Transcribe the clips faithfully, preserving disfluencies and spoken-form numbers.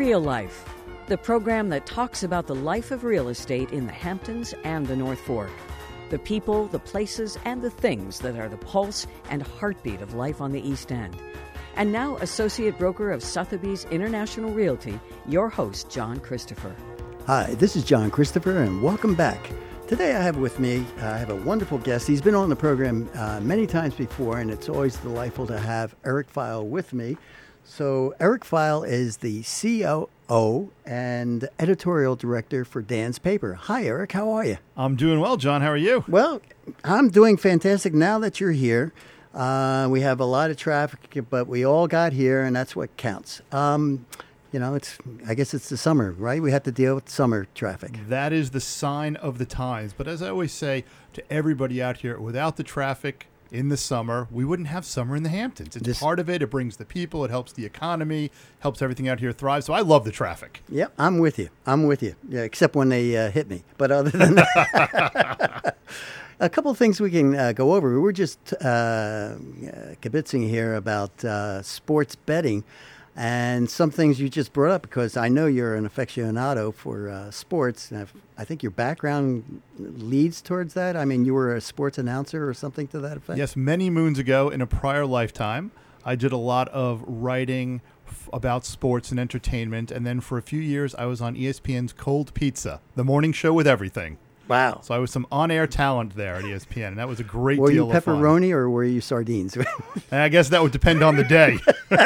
Real Life, the program that talks about the life of real estate in the Hamptons and the North Fork. The people, the places, and the things that are the pulse and heartbeat of life on the East End. And now, Associate Broker of Sotheby's International Realty, your host, John Christopher. Hi, this is John Christopher, and welcome back. Today I have with me, uh, I have a wonderful guest. He's been on the program uh, many times before, and it's always delightful to have Eric Feil with me. So Eric Feil is the C O O and editorial director for Dan's Paper. Hi, Eric. How are you? I'm doing well, John. How are you? Well, I'm doing fantastic now that you're here. Uh, we have a lot of traffic, but we all got here, and that's what counts. Um, you know, it's I guess it's the summer, right? We have to deal with summer traffic. That is the sign of the times. But as I always say to everybody out here, without the traffic in the summer, we wouldn't have summer in the Hamptons. It's This- part of it. It brings the people. It helps the economy, helps everything out here thrive. So I love the traffic. Yep, I'm with you. I'm with you. Yeah, except when they uh, hit me. But other than that, a couple of things we can uh, go over. We were just uh, uh, kibitzing here about uh, sports betting and some things you just brought up, because I know you're an aficionado for uh, sports. And I've, I think your background leads towards that. I mean, you were a sports announcer or something to that effect? Yes, many moons ago in a prior lifetime, I did a lot of writing f- about sports and entertainment. And then for a few years, I was on E S P N's Cold Pizza, the morning show with everything. Wow. So I was some on-air talent there at E S P N, and that was a great Were deal you of fun. pepperoni or were you sardines? And I guess that would depend on the day.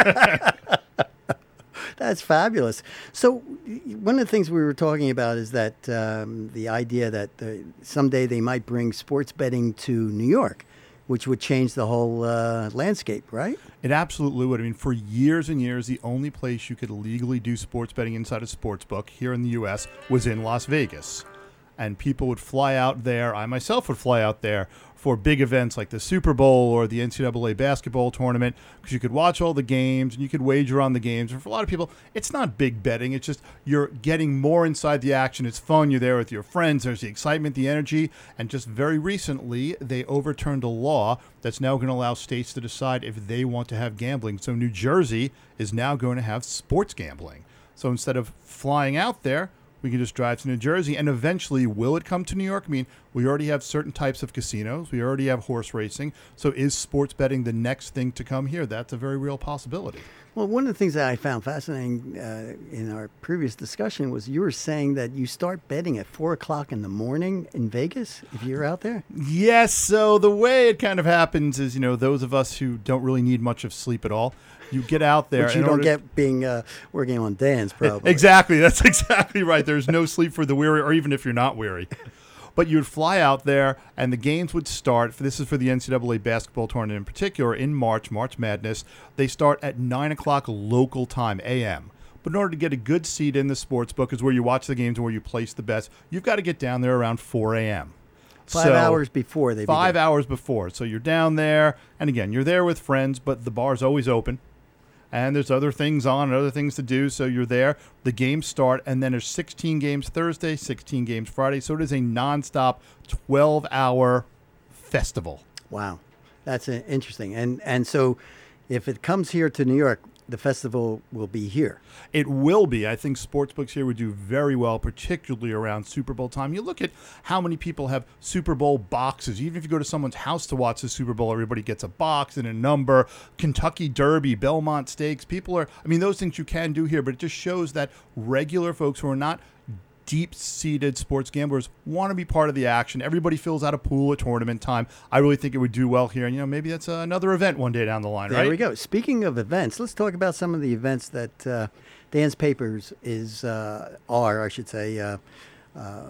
That's fabulous. So one of the things we were talking about is that um, the idea that uh, someday they might bring sports betting to New York, which would change the whole uh, landscape, right? It absolutely would. I mean, for years and years, the only place you could legally do sports betting inside a sports book here in the U S was in Las Vegas. And people would fly out there. I myself would fly out there for big events like the Super Bowl or the N C double A basketball tournament, because you could watch all the games and you could wager on the games. And for a lot of people, it's not big betting. It's just you're getting more inside the action. It's fun. You're there with your friends. There's the excitement, the energy. And just very recently, they overturned a law that's now going to allow states to decide if they want to have gambling. So New Jersey is now going to have sports gambling. So instead of flying out there, we can just drive to New Jersey, and eventually, will it come to New York? I mean, we already have certain types of casinos. We already have horse racing. So is sports betting the next thing to come here? That's a very real possibility. Well, one of the things that I found fascinating uh, in our previous discussion was you were saying that you start betting at four o'clock in the morning in Vegas if you're out there. Yes. So the way it kind of happens is, you know, those of us who don't really need much of sleep at all, you get out there. Which you in don't order- get being uh, working on Dan's, probably. Exactly. That's exactly right. There's no sleep for the weary, or even if you're not weary. But you would fly out there, and the games would start. This is for the N C double A basketball tournament in particular in March, March Madness. They start at nine o'clock local time, A M. But in order to get a good seat in the sports book, is where you watch the games and where you place the bets, you've got to get down there around four a.m. Five So, hours before they Five begin. hours before. So you're down there, and again, you're there with friends, but the bar's always open. And there's other things on and other things to do. So you're there. The games start, and then there's sixteen games Thursday, sixteen games Friday. So it is a nonstop twelve-hour festival. Wow, that's uh, interesting. And and so, if it comes here to New York, the festival will be here. It will be. I think sportsbooks here would do very well, particularly around Super Bowl time. You look at how many people have Super Bowl boxes. Even if you go to someone's house to watch the Super Bowl, everybody gets a box and a number. Kentucky Derby, Belmont Stakes. People are, I mean, those things you can do here, but it just shows that regular folks who are not deep-seated sports gamblers want to be part of the action. Everybody fills out a pool at tournament time. I really think it would do well here. And, you know, maybe that's uh, another event one day down the line, There right? we go. Speaking of events, let's talk about some of the events that uh, Dan's Papers is, uh, are, I should say, uh, uh,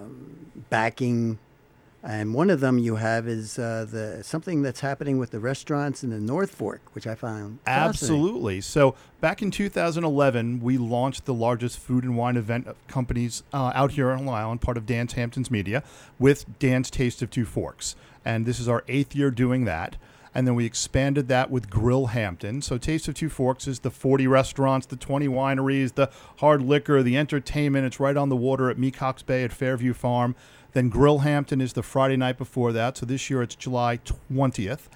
backing. And one of them you have is uh, the something that's happening with the restaurants in the North Fork, which I found fascinating. Absolutely. So back in two thousand eleven, we launched the largest food and wine event companies uh, out here on Long Island, part of Dan's Hamptons Media, with Dan's Taste of Two Forks. And this is our eighth year doing that. And then we expanded that with Grill Hampton. So Taste of Two Forks is the forty restaurants, the twenty wineries, the hard liquor, the entertainment. It's right on the water at Mecox Bay at Fairview Farm. Then Grill Hampton is the Friday night before that. So this year it's July twentieth.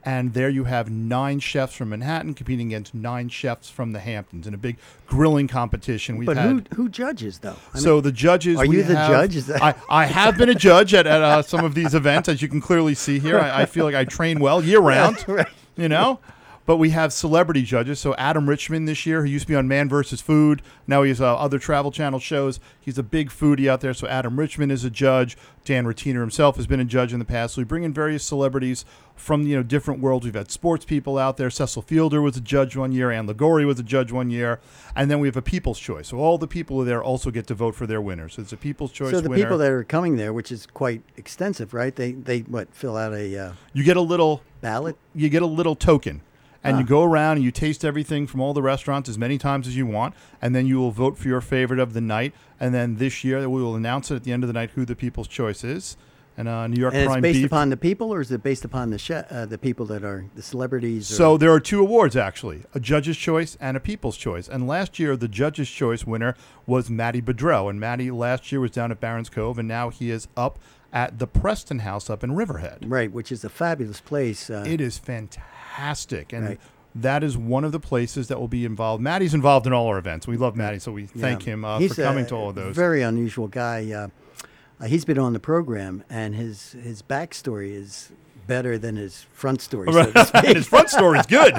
And there you have nine chefs from Manhattan competing against nine chefs from the Hamptons in a big grilling competition. We've But had, who who judges though? I so mean, the judges. are we you the have- judge? Is that- I, I have been a judge at, at uh, some of these events, as you can clearly see here. I, I feel like I train well year round. Right. You know. But we have celebrity judges. So Adam Richman this year, who used to be on Man versus. Food. Now he's uh, other Travel Channel shows. He's a big foodie out there. So Adam Richman is a judge. Dan Ratiner himself has been a judge in the past. So we bring in various celebrities from, you know, different worlds. We've had sports people out there. Cecil Fielder was a judge one year. Ann Liguori was a judge one year. And then we have a People's Choice. So all the people there also get to vote for their winners. So it's a People's Choice So the winner. people that are coming there, which is quite extensive, right? They they what fill out a uh, you get a little ballot. you get a little token. And Ah. you go around and you taste everything from all the restaurants as many times as you want, and then you will vote for your favorite of the night. And then this year we will announce it at the end of the night who the People's Choice is. And uh, New York And Prime it's based Beef. upon the people, or is it based upon the chef, uh, the people that are the celebrities? Or? So there are two awards, actually, a Judge's Choice and a People's Choice. And last year, the Judge's Choice winner was Matty Bedreau. And Matty last year was down at Barron's Cove, and now he is up at the Preston House up in Riverhead. right, which is a fabulous place. Uh, It is fantastic. And Right. that is one of the places that will be involved. Maddie's involved in all our events. We love Maddie, so we thank yeah. him uh, He's for coming a to all of those. Very unusual guy. Uh, uh, he's been on the program, and his his backstory is better than his front story. So to speak. His front story is good.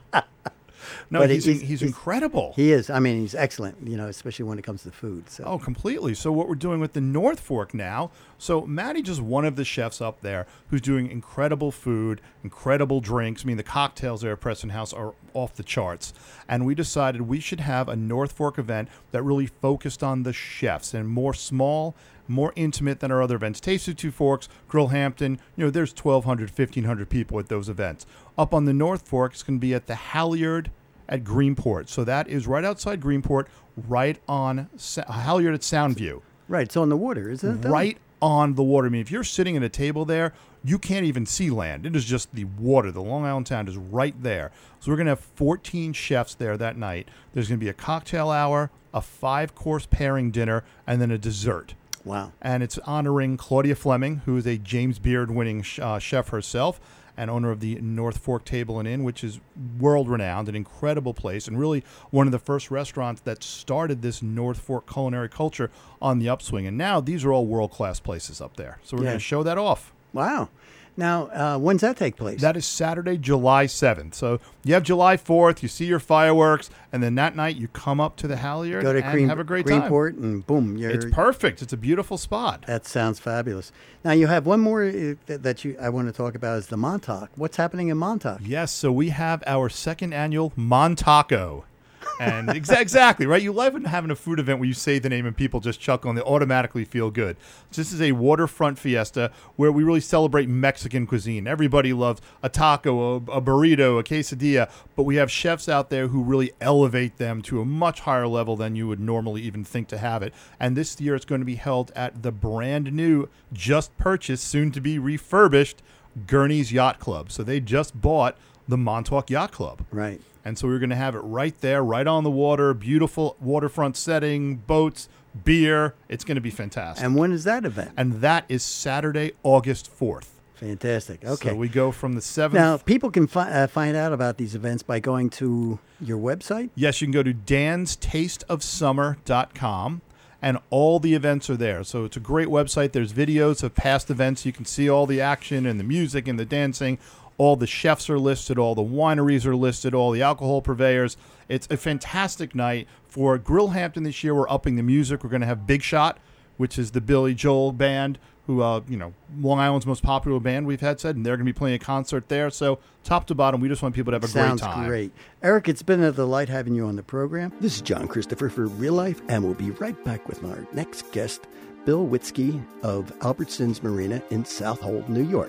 No, But he's, he's- he's, he's- incredible. He is. I mean, he's excellent. You know, especially when it comes to food. So. Oh, completely. So what we're doing with the North Fork now, so Maddie just one of the chefs up there who's doing incredible food, incredible drinks. I mean, the cocktails there at Preston House are off the charts. And we decided we should have a North Fork event that really focused on the chefs and more small, more intimate than our other events. Taste of Two Forks, Grill Hampton, you know, there's twelve hundred, fifteen hundred people at those events. Up on the North Fork, it's going to be at the Halyard at Greenport. So that is right outside Greenport, right on Sa- Halyard at Soundview. Right, it's on the water, isn't it? though? Right on the water. I mean, if you're sitting at a table there, you can't even see land. It is just the water. The Long Island Sound is right there. So we're going to have fourteen chefs there that night. There's going to be a cocktail hour, a five-course pairing dinner, and then a dessert. Wow. And it's honoring Claudia Fleming, who is a James Beard winning sh- uh, chef herself and owner of the North Fork Table and Inn, which is world-renowned, an incredible place, and really one of the first restaurants that started this North Fork culinary culture on the upswing. And now these are all world-class places up there. So we're Yeah. going to show that off. Wow. Now, uh, when's that take place? That is Saturday, July seventh. So you have July fourth, you see your fireworks, and then that night you come up to the Halyard Go to and Green, have a great time. Greenport, and boom, you're. It's perfect. It's a beautiful spot. That sounds fabulous. Now you have one more uh, that, that you I want to talk about is the Montauk. What's happening in Montauk? Yes, so we have our second annual Montaco. And exa- exactly, right? You love having a food event where you say the name and people just chuckle and they automatically feel good. So this is a waterfront fiesta where we really celebrate Mexican cuisine. Everybody loves a taco, a, a burrito, a quesadilla, but we have chefs out there who really elevate them to a much higher level than you would normally even think to have it. And this year it's going to be held at the brand new, just purchased, soon to be refurbished Gurney's Yacht Club. So they just bought the Montauk Yacht Club. Right. And so we're going to have it right there, right on the water, beautiful waterfront setting, boats, beer. It's going to be fantastic. And when is that event? And that is Saturday, August fourth. Fantastic. Okay. So we go from the seventh. Now, people can fi- uh, find out about these events by going to your website. Yes, you can go to dans taste of summer dot com. And all the events are there. So it's a great website. There's videos of past events. You can see all the action and the music and the dancing. All the chefs are listed. All the wineries are listed. All the alcohol purveyors. It's a fantastic night. For Grill Hampton this year, we're upping the music. We're going to have Big Shot, which is the Billy Joel band, who, uh, you know, Long Island's most popular band, we've had said, and they're going to be playing a concert there. So top to bottom, we just want people to have a Sounds great time. great. Eric, it's been a delight having you on the program. This is John Christopher for Real Life, and we'll be right back with our next guest, Bill Witzke of Albertsons Marina in Southold, New York.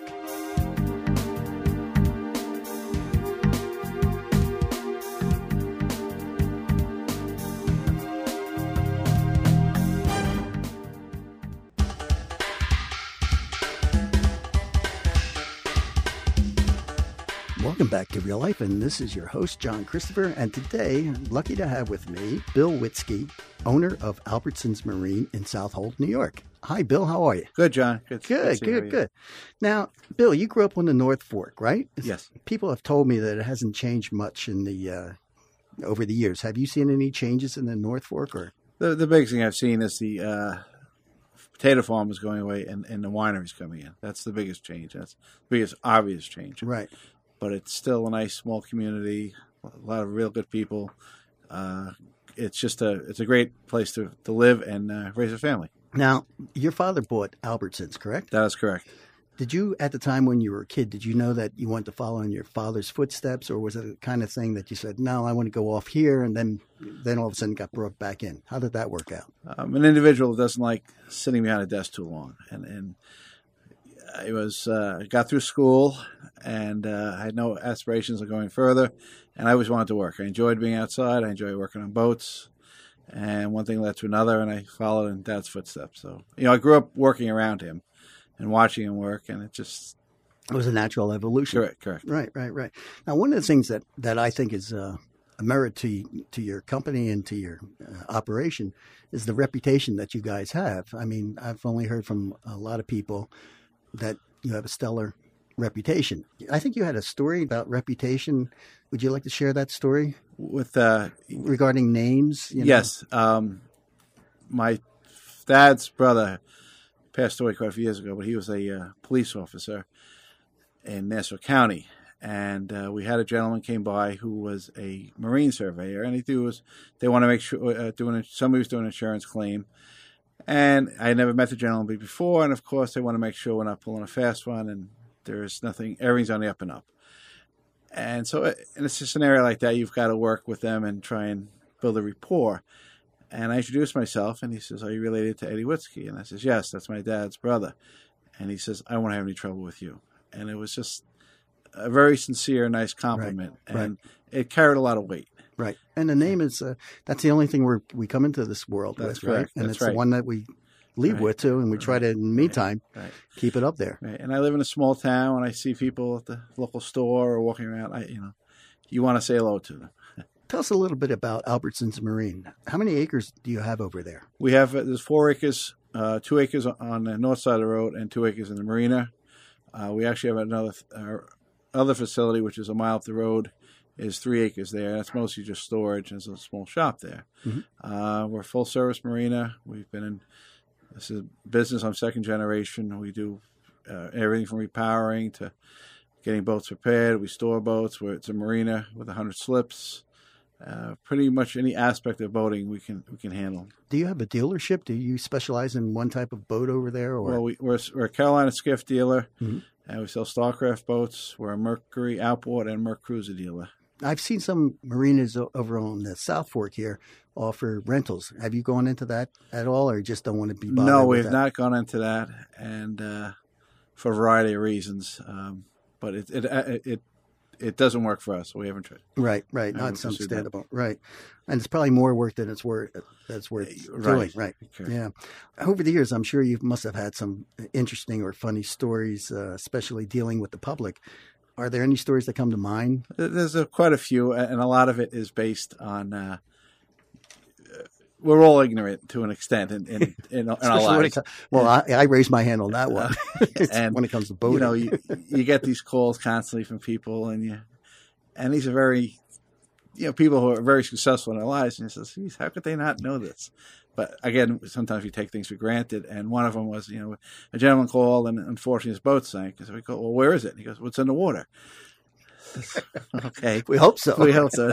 Welcome back to Real Life, and this is your host, John Christopher, and today I'm lucky to have with me Bill Witzke, owner of Albertsons Marine in South Holt, New York. Hi, Bill. How are you? Good, John. Good, Good, to good, you. good. Now, Bill, you grew up on the North Fork, right? It's- Yes. People have told me that it hasn't changed much in the uh, over the years. Have you seen any changes in the North Fork? Or The the biggest thing I've seen is the uh, potato farm is going away and, and the wineries coming in. That's the biggest change. That's the biggest obvious change. right? But it's still a nice small community, a lot of real good people. Uh, it's just a it's a great place to, to live and uh, raise a family. Now, your father bought Albertsons, correct? That is correct. Did you, at the time when you were a kid, did you know that you wanted to follow in your father's footsteps, or was it the kind of thing that you said, no, I want to go off here, and then then all of a sudden got brought back in? How did that work out? I'm an individual who doesn't like sitting behind a desk too long, and and I was uh, got through school, and uh, I had no aspirations of going further, and I always wanted to work. I enjoyed being outside. I enjoyed working on boats, and one thing led to another, and I followed in Dad's footsteps. So you know, I grew up working around him and watching him work, and it just It was a natural evolution. correct, correct. Right, right, right. Now, one of the things that, that I think is uh, a merit to to your company and to your uh, operation is the reputation that you guys have. I mean, I've only heard from a lot of people that you have a stellar reputation. I think you had a story about reputation. Would you like to share that story With uh, regarding names? You know? yes, um, my dad's brother passed away quite a few years ago, but he was a uh, police officer in Nassau County, and uh, we had a gentleman came by who was a marine surveyor, and he do was they want to make sure uh, doing somebody was doing an insurance claim, and I had never met the gentleman before, and of course they want to make sure we're not pulling a fast one, and there's nothing, everything's on the up and up, and so in a scenario like that, you've got to work with them and try and build a rapport. And I introduced myself, and he says, "Are you related to Eddie Witzke?" And I says, "Yes, that's my dad's brother." And he says, "I won't have any trouble with you." And it was just a very sincere, nice compliment, Right, and it carried a lot of weight. Right. And the name is, uh, that's the only thing we we come into this world That's with, right? correct. And That's it's the right. one that we leave Right. with, too, and we try to, in the meantime, Right. keep it up there. Right. And I live in a small town, and I see people at the local store or walking around. I, you know, you want to say hello to them. Tell us a little bit about Albertsons Marine. How many acres do you have over there? We have uh, there's four acres, uh, two acres on the north side of the road, and two acres in the marina. Uh, we actually have another our other facility, which is a mile up the road, is three acres there. That's mostly just storage. There's a small shop there. Mhm. Uh, we're a full service marina. We've been in this is business. I'm second generation. We do uh, everything from repowering to getting boats repaired. We store boats. Where it's a marina with a hundred slips. Uh, pretty much any aspect of boating we can we can handle. Do you have a dealership? Do you specialize in one type of boat over there? Or Well, we, we're, we're a Carolina skiff dealer, Mhm. and we sell Starcraft boats. We're a Mercury outboard and Merc Cruiser dealer. I've seen some marinas o- over on the South Fork here offer rentals. Have you gone into that at all, or you just don't want to be bothered No, with we've that? not gone into that, and uh, for a variety of reasons. Um, but it, it it it it doesn't work for us. So we haven't tried. Right, right. I No, haven't it's pursued that. understandable. Right. And it's probably more work than it's worth that's worth Right. doing. Right. Okay. Yeah. Over the years, I'm sure you must have had some interesting or funny stories, uh, especially dealing with the public. Are there any stories that come to mind? There's a, quite a few, and a lot of it is based on. Uh, we're all ignorant to an extent in in, in, in our Especially when it lives. co- well, I, I raised my hand on that one. It's And, when it comes to boating. You know, you, you get these calls constantly from people, and you, and these are very, you know, people who are very successful in their lives, and you say, "Geez, how could they not know this?" But again, sometimes we take things for granted. And one of them was, you know, a gentleman called, and unfortunately his boat sank. So we go, "Well, where is it?" And he goes, "Well, it's in the water." Okay, we hope so. we hope so.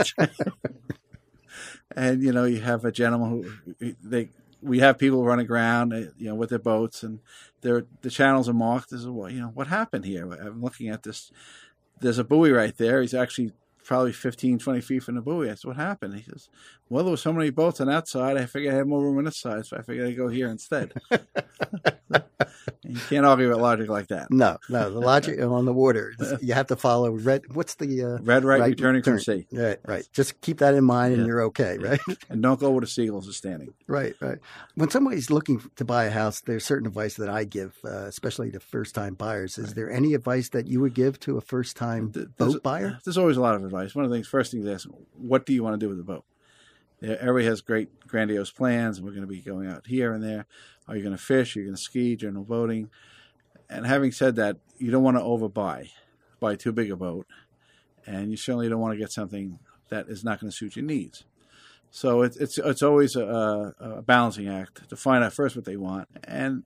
And you know, you have a gentleman who they we have people running around, uh, you know, with their boats, and they're, the channels are marked. This is what you know what happened here. I'm looking at this. There's a buoy right there. He's actually probably fifteen, twenty feet from the buoy. I said, "What happened?" He says, "Well, there were so many boats on that side. I figured I had more room on this side, so I figured I'd go here instead." You can't argue with logic like that. No, no. The logic on the water, you have to follow red. What's the uh, red right, right returning return. from sea? Right, right. Just keep that in mind, and yeah. you're okay, right? And don't go where the seagulls are standing. Right, right. When somebody's looking to buy a house, there's certain advice that I give, uh, especially to first-time buyers. Is right. there any advice that you would give to a first-time there's, boat buyer? There's always a lot of advice. One of the things, first thing is ask, what do you want to do with the boat? Yeah, everybody has great, grandiose plans. We're going to be going out here and there. Are you going to fish? Are you going to ski, general boating? And having said that, you don't want to overbuy, buy too big a boat, and you certainly don't want to get something that is not going to suit your needs. So it's it's it's always a, a balancing act to find out first what they want. And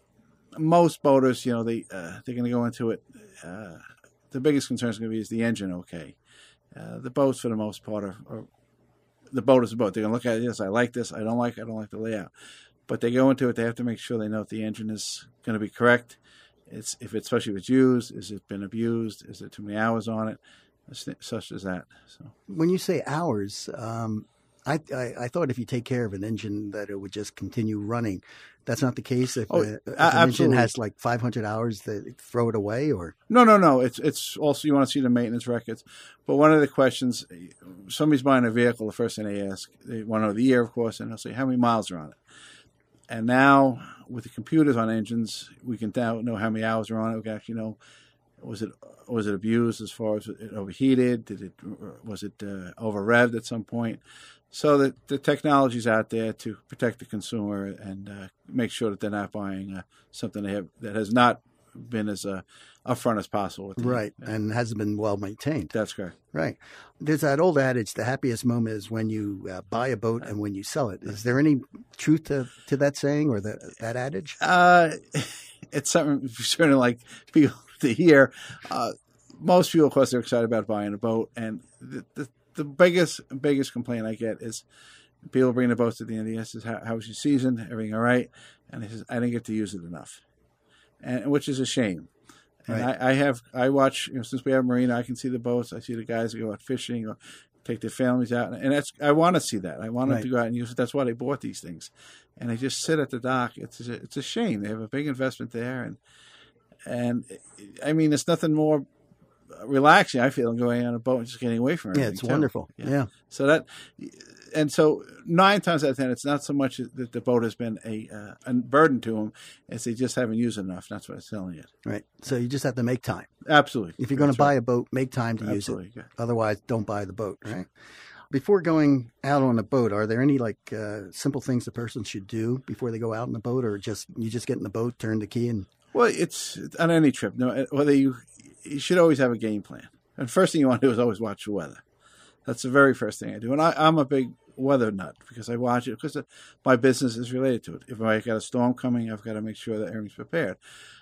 most boaters, you know, they uh, they're going to go into it. Uh, the biggest concern is going to be is the engine okay? Uh, the boats, for the most part, are, are the boat is a boat. They're going to look at it. Yes, I like this. I don't like. I don't like the layout. But they go into it. They have to make sure they know if the engine is going to be correct. It's if it's especially if it's used, is it been abused? Is there too many hours on it? Such as that. So when you say hours, um, I, I I thought if you take care of an engine that it would just continue running. That's not the case. If, oh, a, if an engine has like five hundred hours, they throw it away, or no, no, no. It's it's also you want to see the maintenance records. But one of the questions, somebody's buying a vehicle, the first thing they ask, they want to know the year, of course, and they'll say how many miles are on it. And now, with the computers on engines, we can now know how many hours are on it. We can actually know, was it was it abused as far as it overheated? Did it was it uh, over revved at some point? So that the technology's out there to protect the consumer and uh, make sure that they're not buying uh, something they have that has not been as uh, upfront as possible. With the, right, uh, and hasn't been well maintained. That's correct. Right. There's that old adage, the happiest moment is when you uh, buy a boat and when you sell it. Is there any truth to, to that saying or that, that adage? Uh, it's something certainly like people to hear. Uh, most people, of course, are excited about buying a boat. And the, the, the biggest biggest complaint I get is people bring the boats to the end of the year. Says, how, how was your season? Everything all right? And he says, I didn't get to use it enough, and which is a shame. And right. I, I have, I watch, you know, since we have a marina, I can see the boats. I see the guys that go out fishing or take their families out. And that's, I want to see that. I want right. them to go out and use it. That's why they bought these things. And they just sit at the dock. It's a, it's a shame. They have a big investment there. And, and I mean, it's nothing more relaxing, I feel, than going on a boat and just getting away from everything. Yeah, it's too. wonderful. Yeah. yeah. So that, and so nine times out of ten, it's not so much that the boat has been a, uh, a burden to them as they just haven't used it enough. That's what it's telling you. Right. So you just have to make time. Absolutely. If you're going to buy right. a boat, make time to Absolutely. use it. Yeah. Otherwise, don't buy the boat. Right. Before going out on a boat, are there any like uh, simple things the person should do before they go out on the boat, or just you just get in the boat, turn the key, and? Well, it's on any trip. No, whether you you should always have a game plan. And first thing you want to do is always watch the weather. That's the very first thing I do. And I, I'm a big weather nut because I watch it because my business is related to it. If I got a storm coming, I've got to make sure that everything's prepared.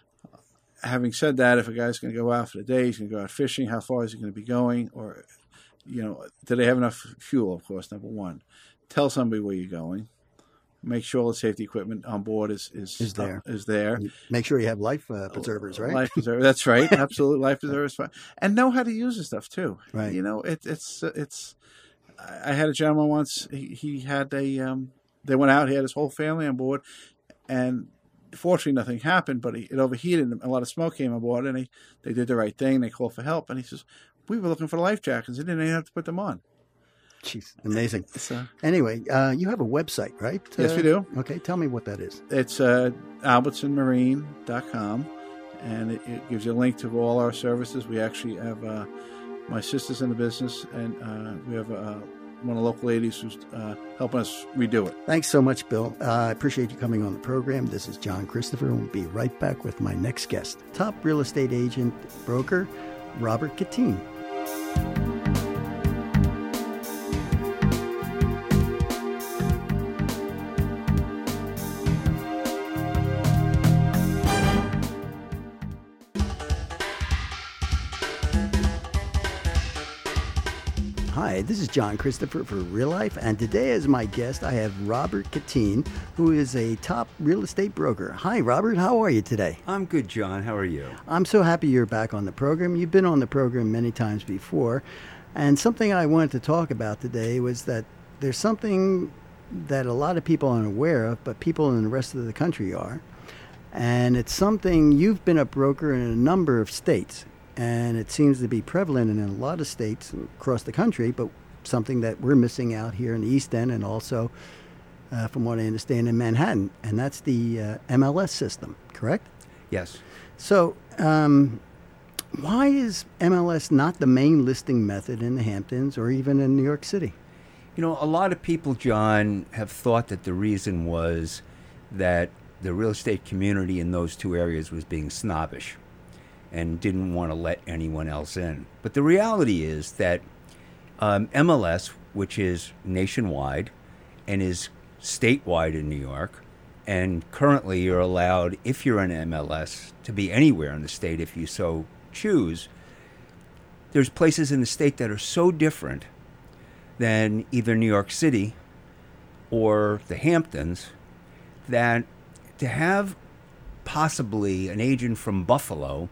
Having said that, if a guy's going to go out for the day, he's going to go out fishing, how far is he going to be going? Or, you know, do they have enough fuel, of course, number one. Tell somebody where you're going. Make sure all the safety equipment on board is is, is there. Uh, is there. Make sure you have life uh, preservers, right? Life preservers. That's right. Absolute life preservers. And know how to use the stuff too. Right. You know, it, it's it's. I had a gentleman once. He, he had a. Um, they went out. He had his whole family on board, and fortunately nothing happened. But he, it overheated, and a lot of smoke came on board. And they, they did the right thing. They called for help, and he says, "We were looking for life jackets. They didn't even have to put them on." Jeez, amazing. So, anyway, uh, you have a website, right? Yes, uh, we do. Okay, tell me what that is. It's uh, albertson marine dot com, and it, it gives you a link to all our services. We actually have uh, my sister's in the business, and uh, we have uh, one of the local ladies who's uh, helping us redo it. Thanks so much, Bill. Uh, I appreciate you coming on the program. This is John Christopher, and we'll be right back with my next guest, top real estate agent, broker, Robert Cattine. Hi, this is John Christopher for Real Life, and today as my guest, I have Robert Cattine, who is a top real estate broker. Hi, Robert. How are you today? I'm good, John. How are you? I'm so happy you're back on the program. You've been on the program many times before, and something I wanted to talk about today was that there's something that a lot of people aren't aware of, but people in the rest of the country are, And it's something, you've been a broker in a number of states, and it seems to be prevalent in a lot of states across the country, but something that we're missing out here in the East End and also, uh, from what I understand, in Manhattan, and that's the uh, M L S system, correct? Yes. So um, why is M L S not the main listing method in the Hamptons or even in New York City? You know, a lot of people, John, have thought that the reason was that the real estate community in those two areas was being snobbish and didn't want to let anyone else in. But the reality is that um, M L S, which is nationwide and is statewide in New York, and currently you're allowed, if you're an M L S, to be anywhere in the state if you so choose. There's places in the state that are so different than either New York City or the Hamptons that to have possibly an agent from Buffalo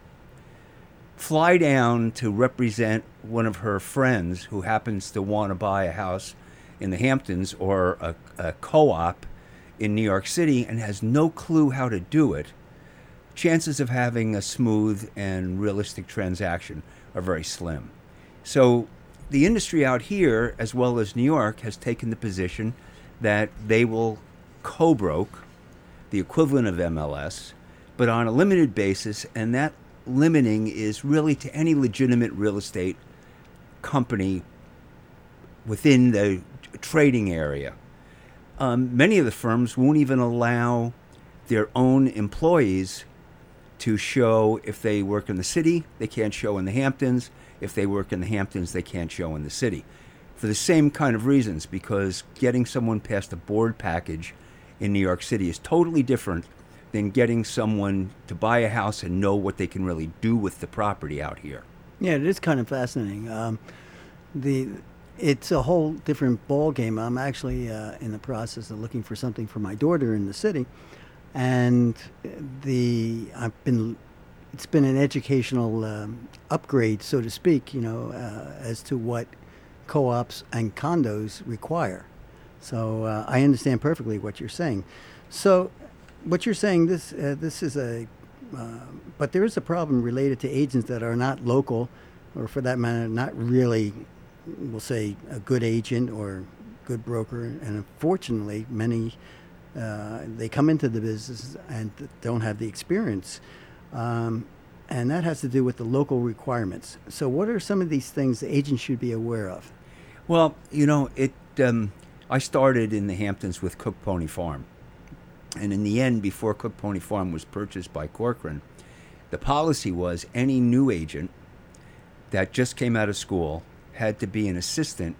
fly down to represent one of her friends who happens to want to buy a house in the Hamptons or a, a co-op in New York City and has no clue how to do it, chances of having a smooth and realistic transaction are very slim. So the industry out here, as well as New York, has taken the position that they will co-broke the equivalent of M L S, but on a limited basis, and that limiting is really to any legitimate real estate company within the trading area. Um, many of the firms won't even allow their own employees to show if they work in the city, they can't show in the Hamptons. If they work in the Hamptons, they can't show in the city. For the same kind of reasons, because getting someone past a board package in New York City is totally different than getting someone to buy a house and know what they can really do with the property out here. Yeah, it is kind of fascinating. Um, the It's a whole different ball game. I'm actually uh, in the process of looking for something for my daughter in the city, and the I've been it's been an educational um, upgrade, so to speak, you know, uh, as to what co-ops and condos require. So uh, I understand perfectly what you're saying. So what you're saying, this uh, this is a, uh, but there is a problem related to agents that are not local, or for that matter, not really, we'll say, a good agent or good broker. And unfortunately, many, uh, they come into the business and don't have the experience. Um, and that has to do with the local requirements. So what are some of these things the agent should be aware of? Well, you know, it. Um, I started in the Hamptons with Cook Pony Farm. And in the end, before Cook Pony Farm was purchased by Corcoran, the policy was any new agent that just came out of school had to be an assistant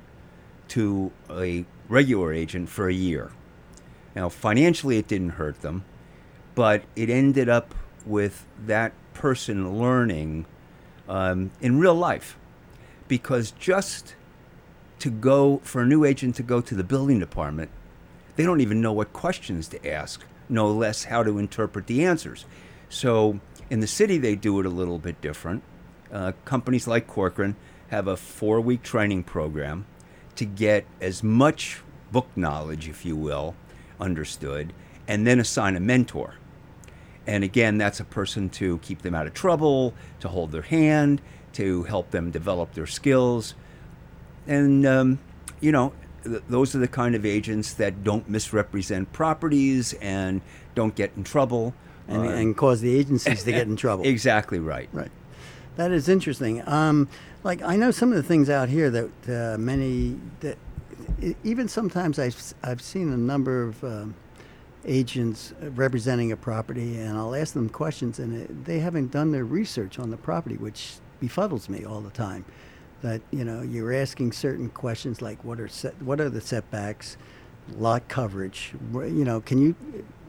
to a regular agent for a year. Now, financially, it didn't hurt them, but it ended up with that person learning um, in real life. Because just to go, for a new agent to go to the building department, they don't even know what questions to ask, no less how to interpret the answers. So in the city, they do it a little bit different. Uh, companies like Corcoran have a four-week training program to get as much book knowledge, if you will, understood, and then assign a mentor. And again, that's a person to keep them out of trouble, to hold their hand, to help them develop their skills. And, um, you know, th- those are the kind of agents that don't misrepresent properties and don't get in trouble. And, uh, and cause the agencies to get in trouble. Exactly right. Right. That is interesting. Um, like, I know some of the things out here that uh, many, that even sometimes I've, I've seen a number of um, agents representing a property, and I'll ask them questions, and it, they haven't done their research on the property, which befuddles me all the time. That, you know, you're asking certain questions like what are set, what are the setbacks, lot coverage, you know, can you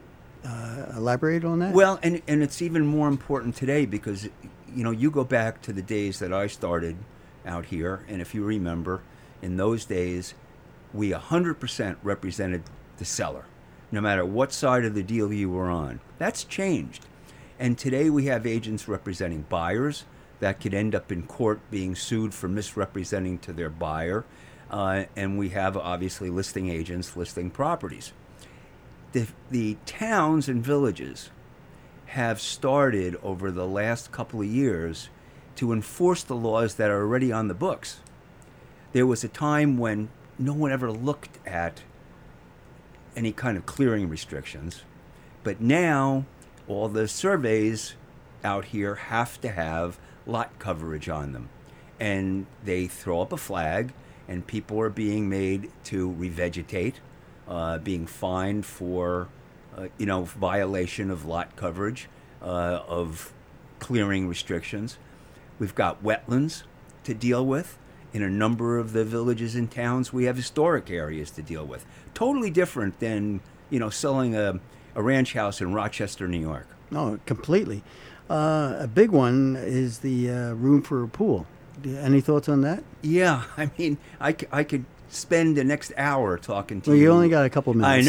uh, elaborate on that? Well, and, and it's even more important today because, you know, you go back to the days that I started out here, and if you remember, in those days, we one hundred percent represented the seller, no matter what side of the deal you were on. That's changed. And today we have agents representing buyers that could end up in court being sued for misrepresenting to their buyer. Uh, and we have, obviously, listing agents listing properties. The, the towns and villages have started over the last couple of years to enforce the laws that are already on the books. There was a time when no one ever looked at any kind of clearing restrictions, but now all the surveys out here have to have lot coverage on them. And they throw up a flag, and people are being made to revegetate, uh, being fined for, uh, you know, violation of lot coverage, uh, of clearing restrictions. We've got wetlands to deal with. In a number of the villages and towns, we have historic areas to deal with. Totally different than, you know, selling a, a ranch house in Rochester, New York. No, completely. Uh, a big one is the uh, room for a pool. Any thoughts on that? Yeah, I mean, I, c- I could spend the next hour talking to well, you. Well, you only got a couple minutes.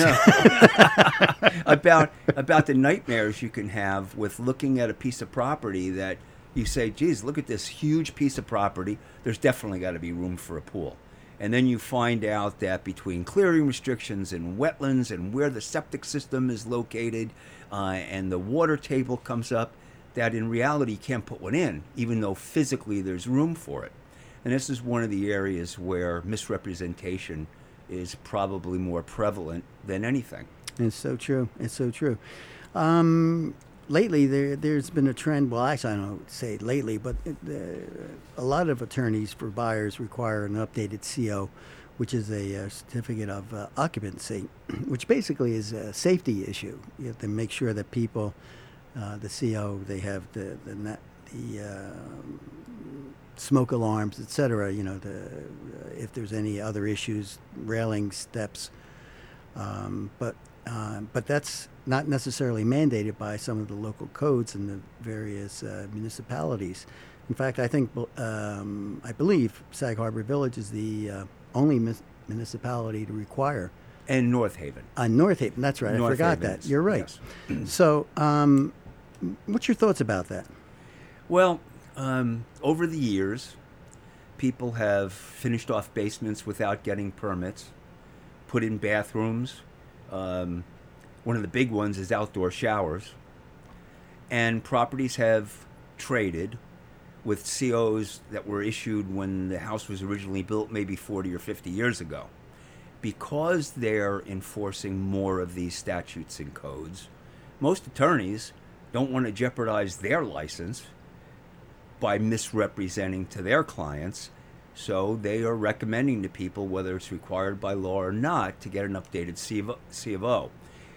I know. about about the nightmares you can have with looking at a piece of property that you say, geez, look at this huge piece of property. There's definitely got to be room for a pool. And then you find out that between clearing restrictions and wetlands and where the septic system is located uh, and the water table comes up, that in reality you can't put one in, even though physically there's room for it. And this is one of the areas where misrepresentation is probably more prevalent than anything. It's so true. It's so true. Um, lately, there, there's been a trend, well, actually, I don't say lately, but it, uh, a lot of attorneys for buyers require an updated C O, which is a, uh certificate of uh, occupancy, which basically is a safety issue. You have to make sure that people... Uh, the C O, they have the the, net, the uh, smoke alarms, et cetera. You know, the, uh, if there's any other issues, railing steps. Um, but uh, but that's not necessarily mandated by some of the local codes in the various uh, municipalities. In fact, I think um, I believe Sag Harbor Village is the uh, only mis- municipality to require. And North Haven. Uh, North Haven, that's right. North I forgot Haven that. is, You're right. yes. So, um, what's your thoughts about that? Well, um, over the years, people have finished off basements without getting permits, put in bathrooms. Um, one of the big ones is outdoor showers. And properties have traded with C Os that were issued when the house was originally built, maybe forty or fifty years ago. Because they're enforcing more of these statutes and codes, most attorneys don't want to jeopardize their license by misrepresenting to their clients, so they are recommending to people, whether it's required by law or not, to get an updated C of O.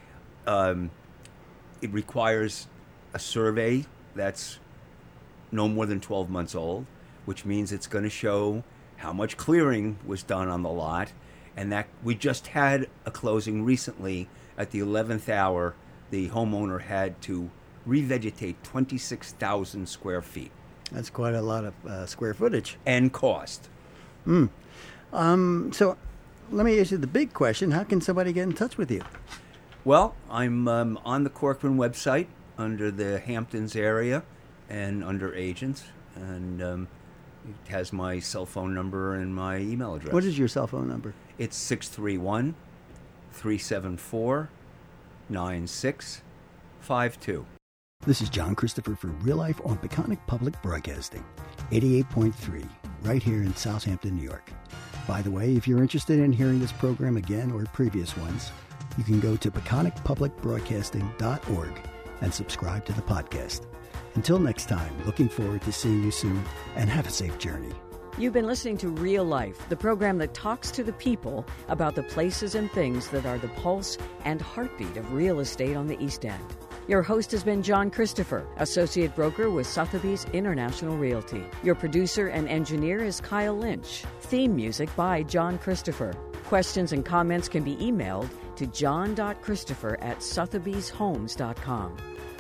Um, it requires a survey that's no more than twelve months old, which means it's going to show how much clearing was done on the lot. And that we just had a closing recently at the eleventh hour. The homeowner had to revegetate twenty-six thousand square feet. That's quite a lot of uh, square footage. And cost. Mm. Um, so let me ask you the big question. How can somebody get in touch with you? Well, I'm um, on the Corcoran website under the Hamptons area and under agents. And um, it has my cell phone number and my email address. What is your cell phone number? It's six three one, three seven four, nine six five two. This is John Christopher for Real Life on Peconic Public Broadcasting, eighty-eight point three, right here in Southampton, New York. By the way, if you're interested in hearing this program again or previous ones, you can go to peconic public broadcasting dot org and subscribe to the podcast. Until next time, looking forward to seeing you soon, and have a safe journey. You've been listening to Real Life, the program that talks to the people about the places and things that are the pulse and heartbeat of real estate on the East End. Your host has been John Christopher, Associate Broker with Sotheby's International Realty. Your producer and engineer is Kyle Lynch. Theme music by John Christopher. Questions and comments can be emailed to john dot christopher at sotheby's homes dot com.